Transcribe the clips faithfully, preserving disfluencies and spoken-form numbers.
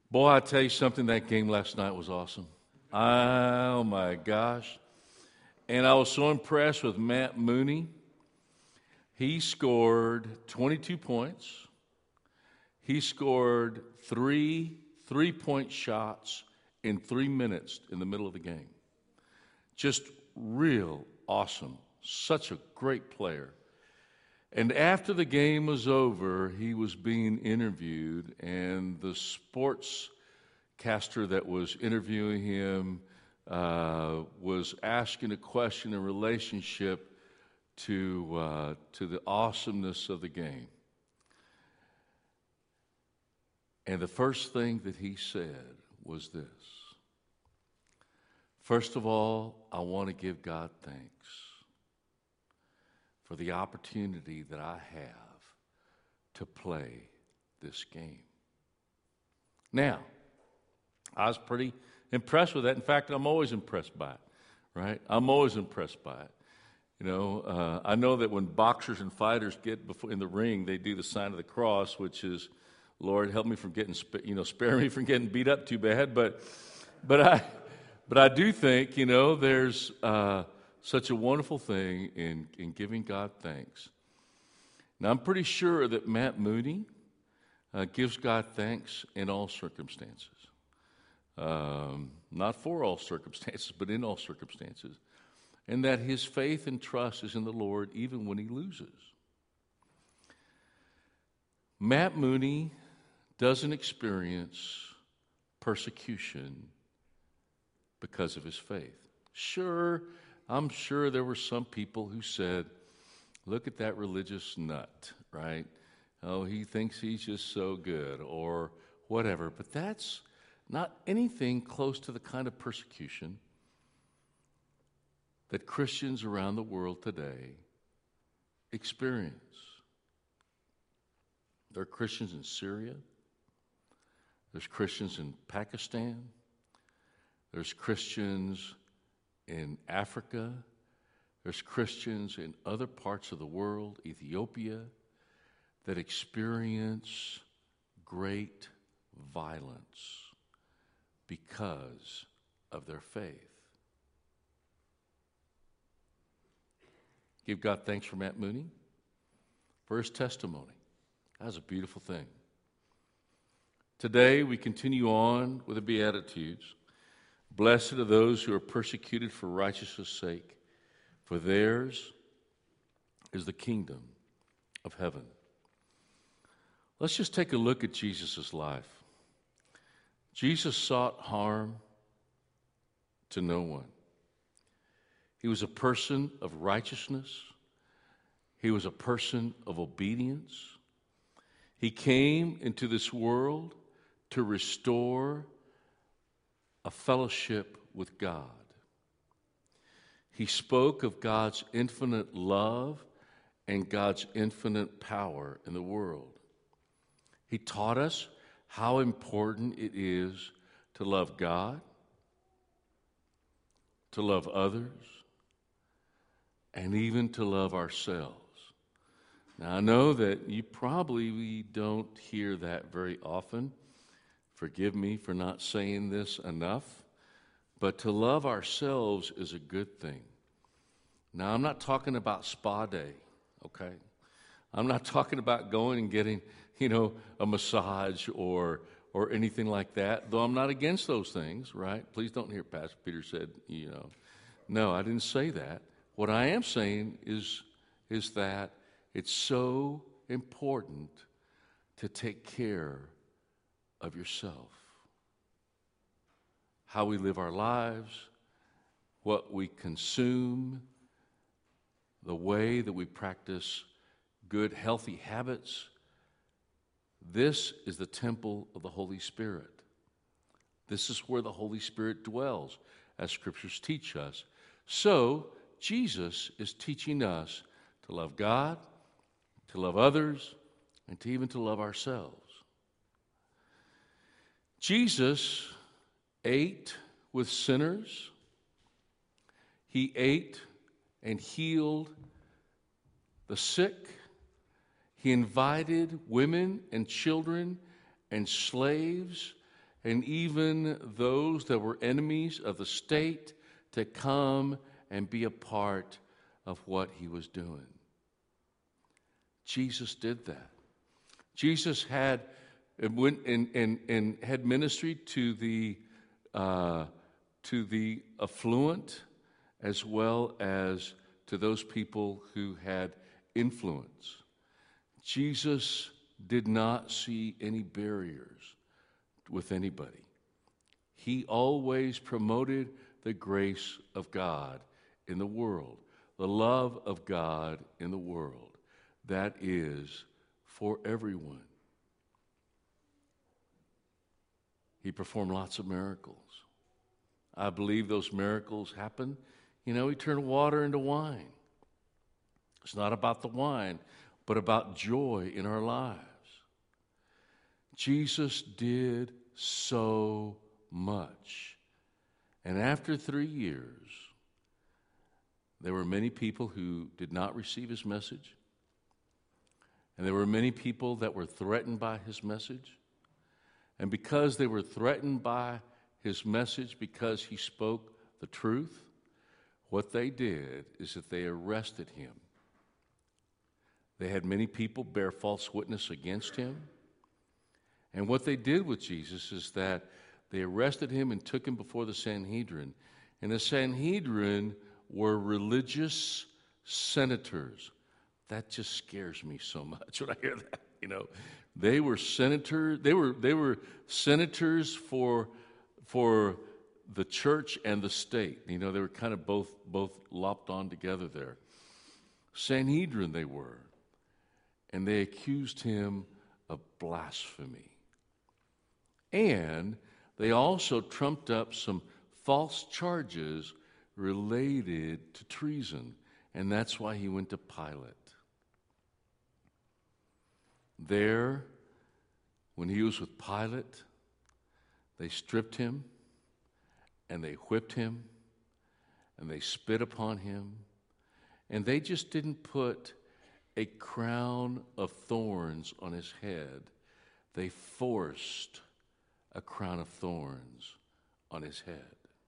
Boy, I tell you something, that game last night was awesome. Oh my gosh. And I was so impressed with Matt Mooney. He scored twenty-two points. He scored three three-point shots in three minutes in the middle of the game. Just real awesome. Such a great player. And after the game was over, he was being interviewed, and the sportscaster that was interviewing him uh, was asking a question in relationship to uh, to the awesomeness of the game. And the first thing that he said was this: first of all, I want to give God thanks for the opportunity that I have to play this game. Now, I was pretty impressed with that. In fact, I'm always impressed by it, right? I'm always impressed by it. You know, uh, I know that when boxers and fighters get before, in the ring, they do the sign of the cross, which is, Lord, help me from getting, you know, spare me from getting beat up too bad. But, but I, but I do think, you know, there's uh, such a wonderful thing in, in giving God thanks. Now, I'm pretty sure that Matt Mooney uh, gives God thanks in all circumstances. Um, not for all circumstances, but in all circumstances. And that his faith and trust is in the Lord even when he loses. Matt Mooney doesn't experience persecution because of his faith. Sure, I'm sure there were some people who said, look at that religious nut, right? Oh, he thinks he's just so good, or whatever. But that's not anything close to the kind of persecution that Christians around the world today experience. There are Christians in Syria. There's Christians in Pakistan. There's Christians in Africa. There's Christians in other parts of the world, Ethiopia, that experience great violence because of their faith. Give God thanks for Matt Mooney, for his testimony. That was a beautiful thing. Today, we continue on with the Beatitudes. Blessed are those who are persecuted for righteousness' sake, for theirs is the kingdom of heaven. Let's just take a look at Jesus' life. Jesus sought harm to no one. He was a person of righteousness. He was a person of obedience. He came into this world to restore a fellowship with God. He spoke of God's infinite love and God's infinite power in the world. He taught us how important it is to love God, to love others, and even to love ourselves. Now, I know that you probably don't hear that very often. Forgive me for not saying this enough, but to love ourselves is a good thing. Now, I'm not talking about spa day, okay? I'm not talking about going and getting, you know, a massage or or anything like that, though I'm not against those things, right? Please don't hear Pastor Peter said, you know. No, I didn't say that. What I am saying is, is that it's so important to take care of yourself. How we live our lives, what we consume, the way that we practice good, healthy habits. This is the temple of the Holy Spirit. This is where the Holy Spirit dwells, as scriptures teach us. So, Jesus is teaching us to love God, to love others, and to even to love ourselves. Jesus ate with sinners. He ate and healed the sick. He invited women and children and slaves and even those that were enemies of the state to come and be a part of what he was doing. Jesus did that. Jesus had went and, and, and had ministry to the uh, to the affluent as well as to those people who had influence. Jesus did not see any barriers with anybody. He always promoted the grace of God in the world, the love of God in the world. That is for everyone. He performed lots of miracles. I believe those miracles happened. You know, he turned water into wine. It's not about the wine, but about joy in our lives. Jesus did so much. And after three years, there were many people who did not receive his message. And there were many people that were threatened by his message. And because they were threatened by his message, because he spoke the truth, what they did is that they arrested him. They had many people bear false witness against him. And what they did with Jesus is that they arrested him and took him before the Sanhedrin. And the Sanhedrin were religious senators. That just scares me so much when I hear that. You know, they were senators. They were they were senators for for the church and the state. You know, they were kind of both both lopped on together there. Sanhedrin they were, and they accused him of blasphemy. And they also trumped up some false charges related to treason, and that's why he went to Pilate. There, when he was with Pilate, they stripped him, and they whipped him, and they spit upon him, and they just didn't put a crown of thorns on his head. They forced a crown of thorns on his head.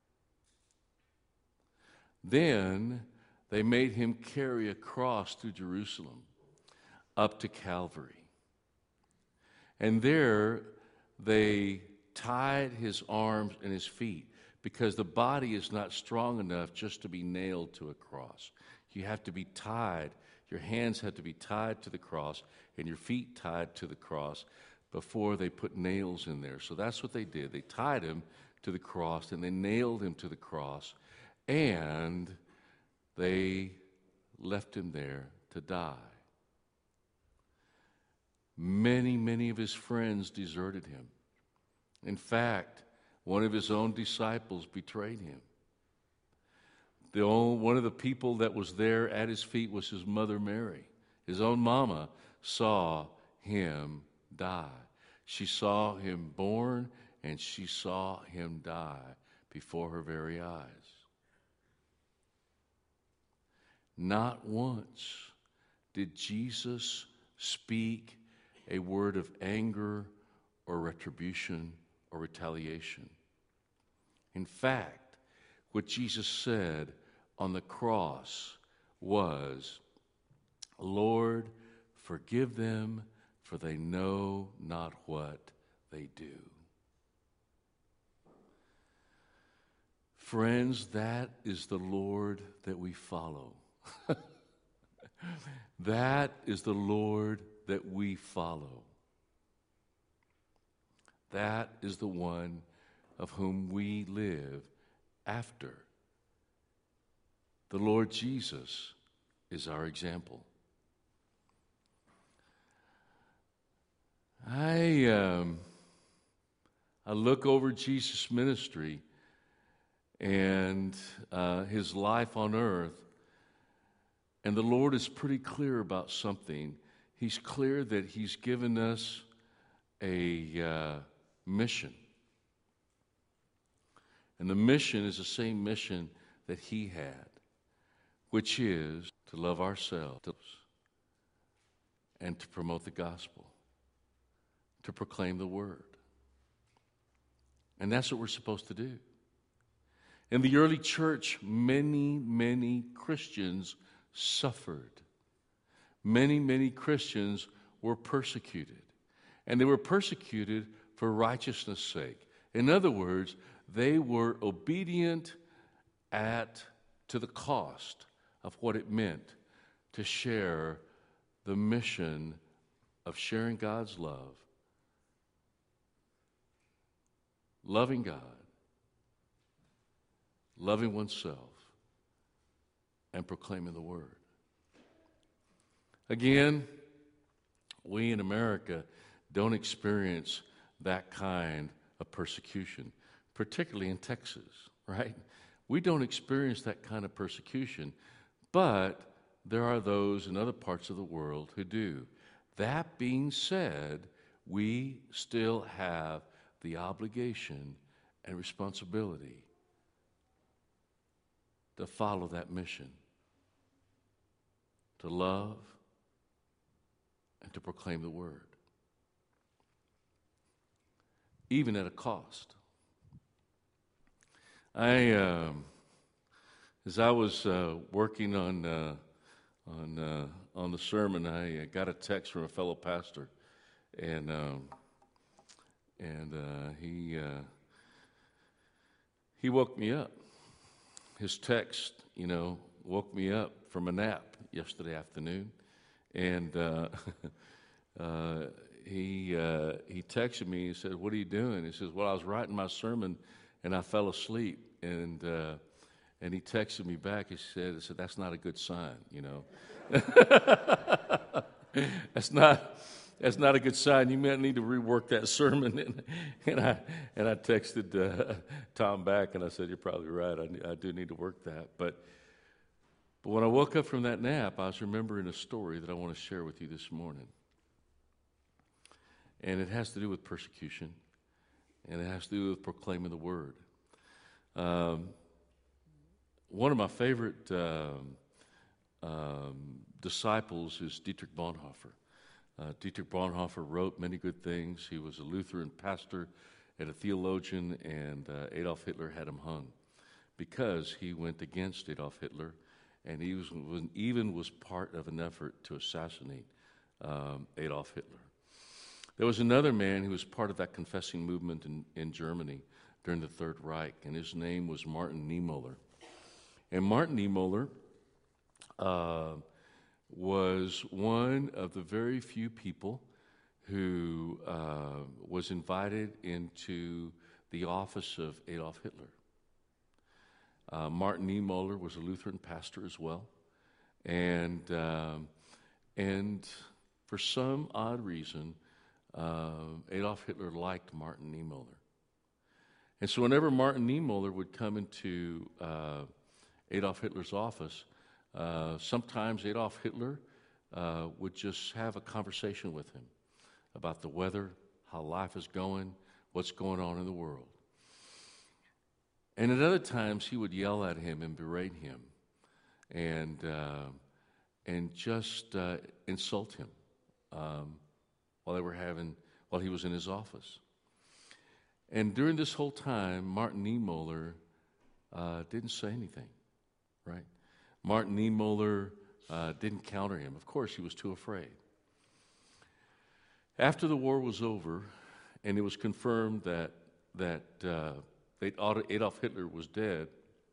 Then they made him carry a cross through Jerusalem up to Calvary. And there they tied his arms and his feet, because the body is not strong enough just to be nailed to a cross. You have to be tied. Your hands have to be tied to the cross and your feet tied to the cross before they put nails in there. So that's what they did. They tied him to the cross and they nailed him to the cross, and they left him there to die. Many, many of his friends deserted him. In fact, one of his own disciples betrayed him. The only, one of the people that was there at his feet was his mother Mary. His own mama saw him die. She saw him born and she saw him die before her very eyes. Not once did Jesus speak a word of anger or retribution or retaliation. In fact, what Jesus said on the cross was, "Lord, forgive them, for they know not what they do." Friends, that is the Lord that we follow. That is the Lord that we follow. That is the one of whom we live after. The Lord Jesus is our example. I um, I look over Jesus' ministry and uh, his life on earth, and the Lord is pretty clear about something. He's clear that he's given us a uh, mission. And the mission is the same mission that he had, which is to love ourselves and to promote the gospel, to proclaim the word. And that's what we're supposed to do. In the early church, many, many Christians suffered. Many, many Christians were persecuted. And they were persecuted for righteousness' sake. In other words, they were obedient at to the cost of what it meant to share the mission of sharing God's love, loving God, loving oneself, and proclaiming the Word. Again, we in America don't experience that kind of persecution, particularly in Texas, right? We don't experience that kind of persecution, but there are those in other parts of the world who do. That being said, we still have the obligation and responsibility to follow that mission, to love and to proclaim the Word, even at a cost. I, um, as I was uh, working on uh, on uh, on the sermon, I got a text from a fellow pastor, and um, and uh, he uh, he woke me up. His text, you know, woke me up from a nap yesterday afternoon, and uh, uh, he uh, he texted me. He said, "What are you doing?" He says, "Well, I was writing my sermon, and I fell asleep." And uh, and he texted me back. He said, "I said that's not a good sign, you know. that's not that's not a good sign. You might need to rework that sermon." And, and I and I texted uh, Tom back, and I said, "You're probably right. I, I do need to work that." But but when I woke up from that nap, I was remembering a story that I want to share with you this morning, and it has to do with persecution, and it has to do with proclaiming the Word. Um, one of my favorite um, um, disciples is Dietrich Bonhoeffer. Uh, Dietrich Bonhoeffer wrote many good things. He was a Lutheran pastor and a theologian, and uh, Adolf Hitler had him hung because he went against Adolf Hitler, and he was, was even was part of an effort to assassinate um, Adolf Hitler. There was another man who was part of that confessing movement in, in Germany during the Third Reich, and his name was Martin Niemöller. And Martin Niemöller uh, was one of the very few people who uh, was invited into the office of Adolf Hitler. Uh, Martin Niemöller was a Lutheran pastor as well, and um, and for some odd reason, uh, Adolf Hitler liked Martin Niemöller. And so whenever Martin Niemöller would come into uh, Adolf Hitler's office, uh, sometimes Adolf Hitler uh, would just have a conversation with him about the weather, how life is going, what's going on in the world. And at other times, he would yell at him and berate him and, uh, and just uh, insult him um, while they were having, while he was in his office. And during this whole time, Martin Niemöller uh, didn't say anything, right? Martin Niemöller uh, didn't counter him. Of course, he was too afraid. After the war was over, and it was confirmed that that uh, Adolf Hitler was dead,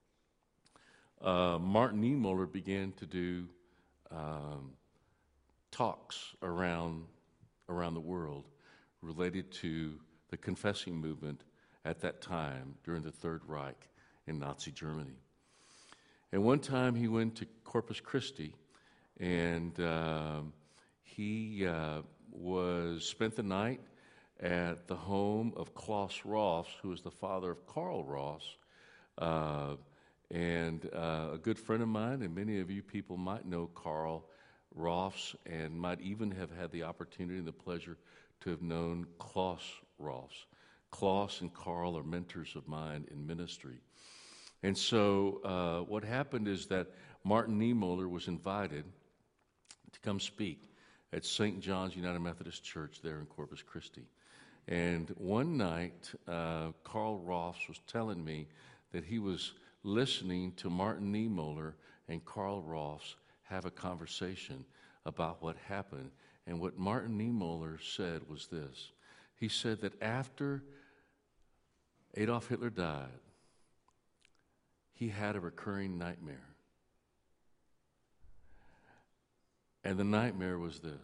uh, Martin Niemöller began to do um, talks around around the world related to the confessing movement at that time during the Third Reich in Nazi Germany. And one time he went to Corpus Christi, and uh, he uh, was spent the night at the home of Klaus Ross, who was the father of Karl Ross, uh, and uh, a good friend of mine, and many of you people might know Karl Ross and might even have had the opportunity and the pleasure to have known Klaus Ross. Klaus and Karl are mentors of mine in ministry. And so uh, what happened is that Martin Niemöller was invited to come speak at Saint John's United Methodist Church there in Corpus Christi. And one night, uh, Carl Ross was telling me that he was listening to Martin Niemöller and Carl Ross have a conversation about what happened. And what Martin Niemöller said was this. He said that after Adolf Hitler died, he had a recurring nightmare. And the nightmare was this,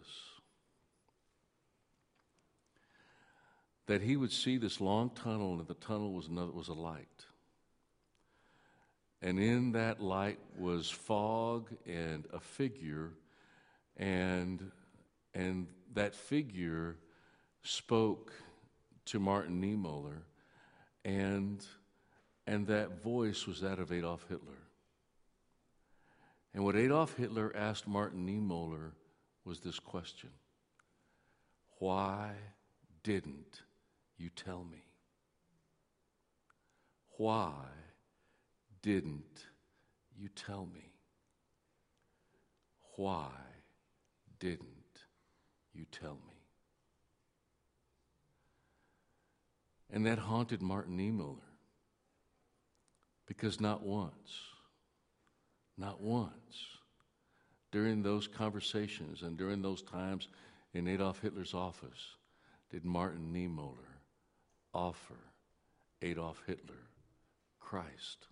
that he would see this long tunnel, and the tunnel was another, was a light. And in that light was fog and a figure, and, and that figure spoke to Martin Niemöller, and, and that voice was that of Adolf Hitler. And what Adolf Hitler asked Martin Niemöller was this question: why didn't you tell me? Why didn't you tell me? Why didn't you tell me? And that haunted Martin Niemöller, because not once, not once, during those conversations and during those times in Adolf Hitler's office, did Martin Niemöller offer Adolf Hitler Christ.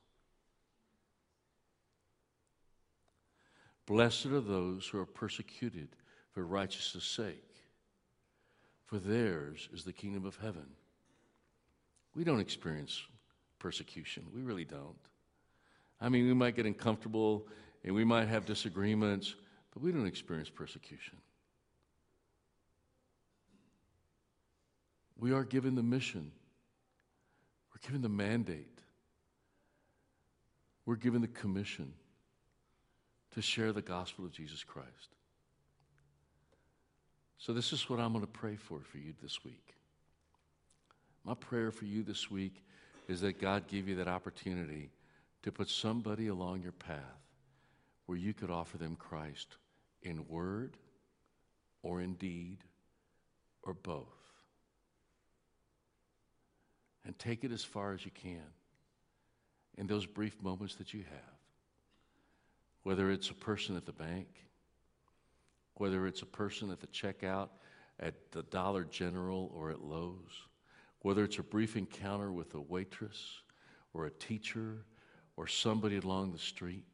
Blessed are those who are persecuted for righteousness' sake, for theirs is the kingdom of heaven. We don't experience persecution. We really don't. I mean, we might get uncomfortable and we might have disagreements, but we don't experience persecution. We are given the mission. We're given the mandate. We're given the commission to share the gospel of Jesus Christ. So this is what I'm going to pray for for you this week. My prayer for you this week is that God give you that opportunity to put somebody along your path where you could offer them Christ in word or in deed or both. And take it as far as you can in those brief moments that you have. Whether it's a person at the bank, whether it's a person at the checkout at the Dollar General or at Lowe's, whether it's a brief encounter with a waitress or a teacher or somebody along the street,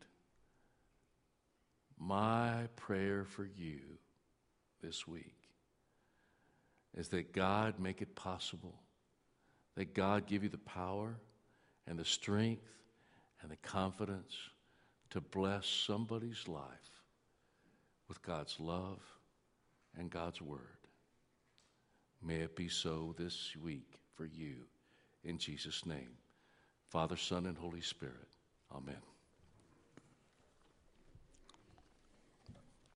my prayer for you this week is that God make it possible, that God give you the power and the strength and the confidence to bless somebody's life with God's love and God's word. May it be so this week for you, in Jesus' name. Father, Son, and Holy Spirit. Amen.